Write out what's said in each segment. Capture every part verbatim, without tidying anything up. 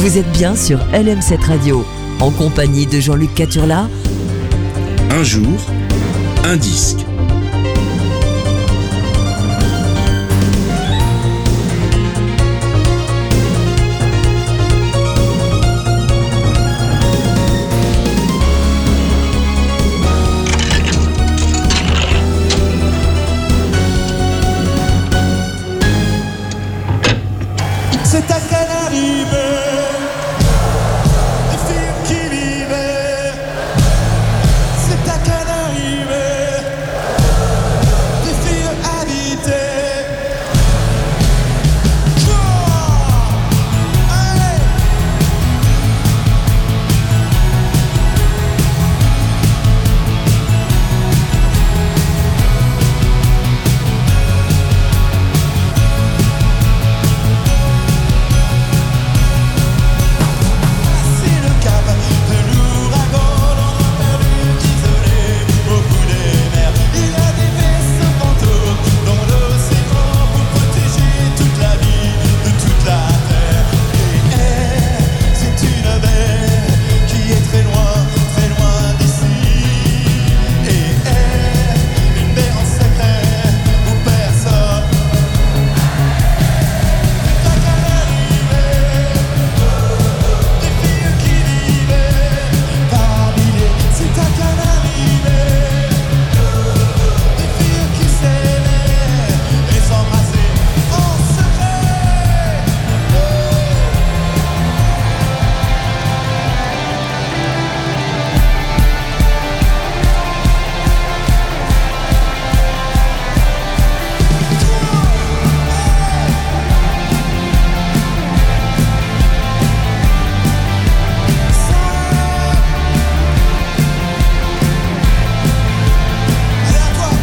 Vous êtes bien sur L M sept Radio, en compagnie de Jean-Luc Caturla. Un jour, un disque. C'est à Canaries, des filles qui vivaient. C'est à Canaries, des filles habitées. Allez! C'est le cap de l'ouragan, on a perdu, isolé au bout des mers. Il y a des vaisseaux fantômes dans l'océan pour protéger toute la vie de toute la terre. Et elle, c'est une mer qui est très loin, très loin d'ici. Et elle, une mer en secret où personne. La Canaries, des filles qui vivaient par milliers. C'est à Canaries, des filles qui s'aimaient et s'embrassaient en secret. Allez à toi.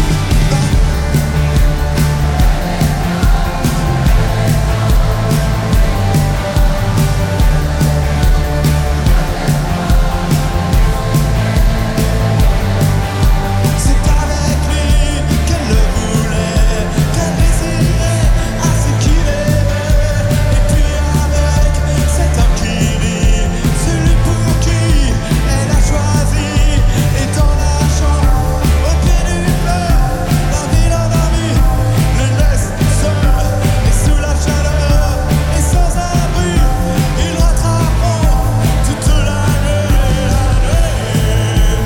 C'est avec lui qu'elle le voulait, qu'elle désirait à ce qu'il aimait. Et puis avec cet homme qui rit, celui pour qui elle a choisi. Et dans la chambre, au pied d'une fleur, la ville endormie le laisse seul. Et sous la chaleur et sans abri, ils rattraperont toute la nuit, la nuit.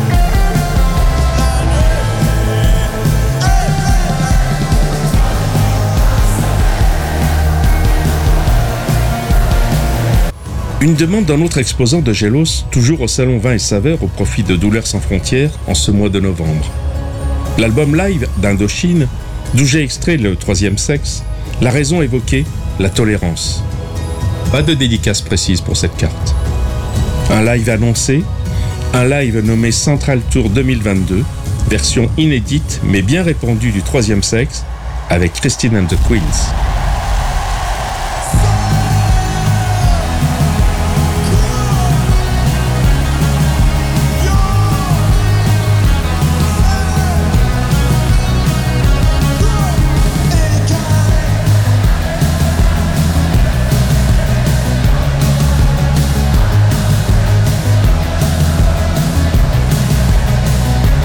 Une demande d'un autre exposant de Gélos, toujours au salon Vin et Saveurs au profit de Douleurs sans frontières en ce mois de novembre. L'album live d'Indochine, d'où j'ai extrait le troisième sexe, la raison évoquée, la tolérance. Pas de dédicace précise pour cette carte. Un live annoncé, un live nommé Central Tour deux mille vingt-deux, version inédite mais bien répandue du troisième sexe, avec Christine and the Queens.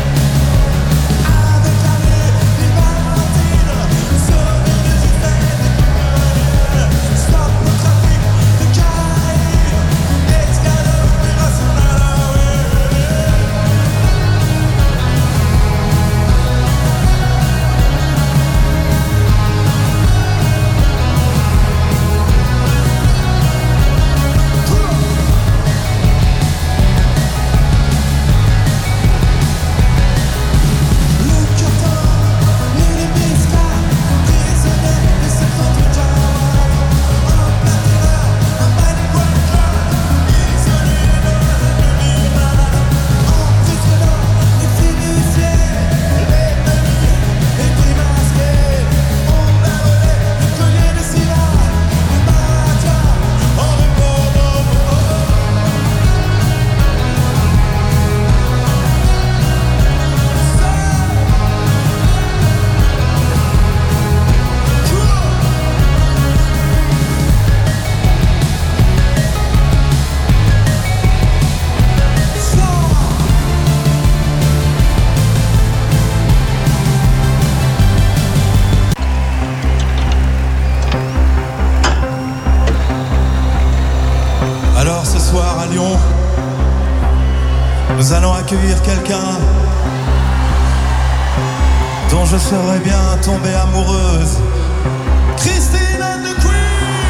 Avec la nuit, il va mentir, sauver des Lyon. Nous allons accueillir quelqu'un dont je serais bien tombée amoureuse. Christine and the Queen.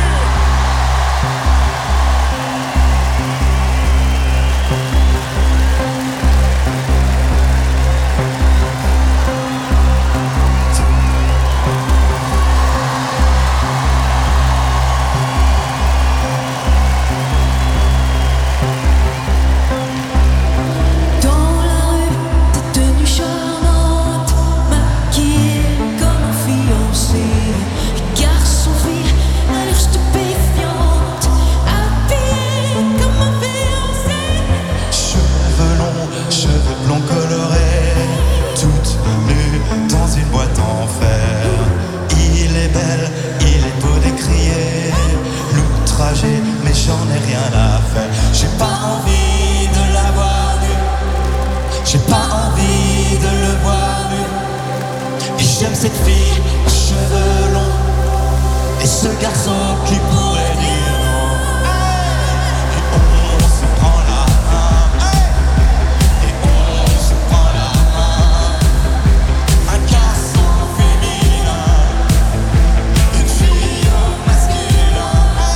Mais j'en ai rien à faire. J'ai pas envie de la voir nue. J'ai pas envie de le voir nu. Et j'aime cette fille aux cheveux longs et ce garçon qui pourrait dire non. Et on se prend la main. Et on se prend la main. Un garçon féminin, une fille au masculin.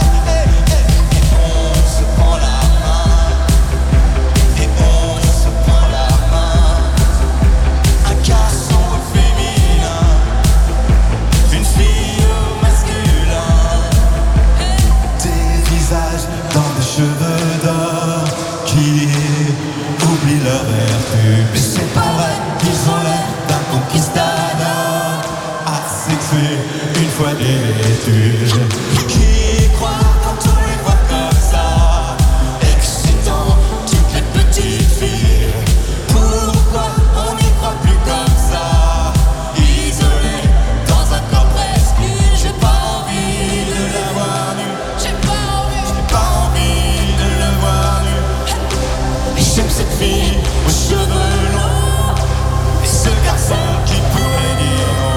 Cheveux d'or qui oublient leur vertu. Mais c'est pas vrai qu'ils ont l'air d'un conquistador asexué une fois dévêtu. Qui croit quand on les voit comme ça, excitant toutes les petites filles. Pourquoi on n'y croit plus comme ça, isolé dans un corps presque. J'ai pas envie de la voir nue. J'ai pas envie, j'ai pas envie de le voir nu. Et j'aime cette fille aux cheveux longs et ce garçon qui pourrait dire non.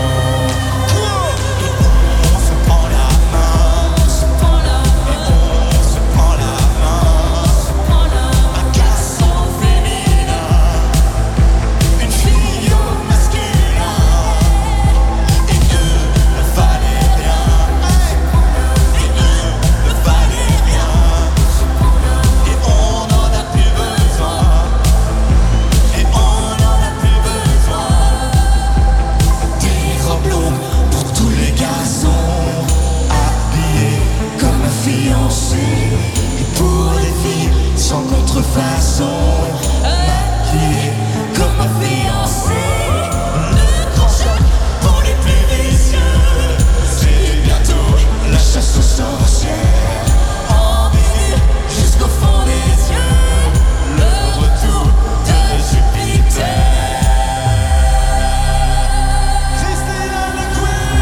On se prend la main, On se prend la main, on se prend la main. on se prend la main. Un garçon féminin, une fille au masculin. Et eux ne valaient rien. Et eux ne valaient rien. Et on n'en a plus besoin. Et on n'en a plus besoin. Des robes longues pour tous les garçons, habillés comme un fiancé. Et pour les filles sans contrefaçon, maquillés comme un fiancé. Le grand choc pour les plus vicieux, c'est bientôt la chasse aux sorcières. Ambiguë jusqu'au fond des yeux, le retour de Jupiter. Christine and the Queen.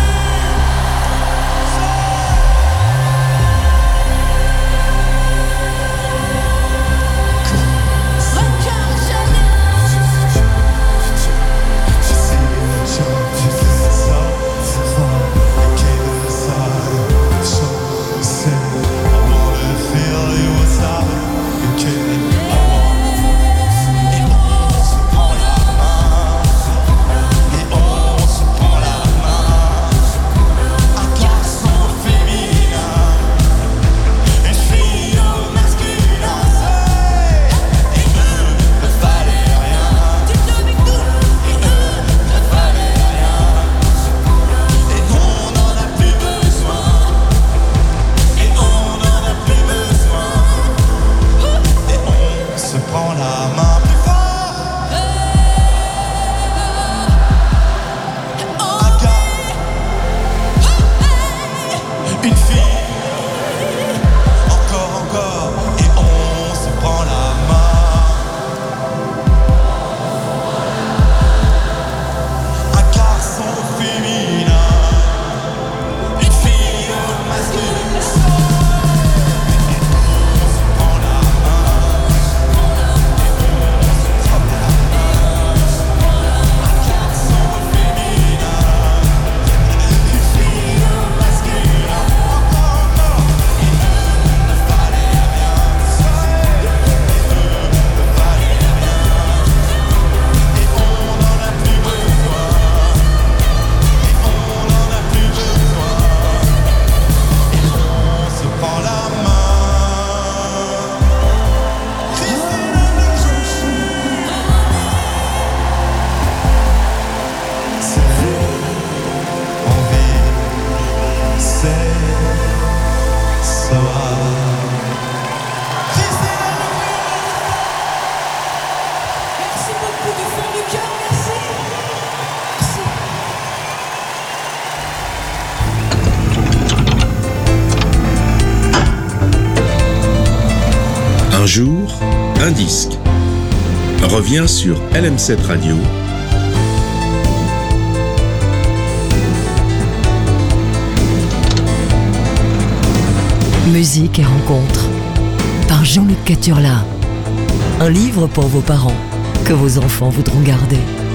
Ça jour, un disque. Revient sur L M sept Radio. Musique et rencontres par Jean-Luc Caturla. Un livre pour vos parents que vos enfants voudront garder.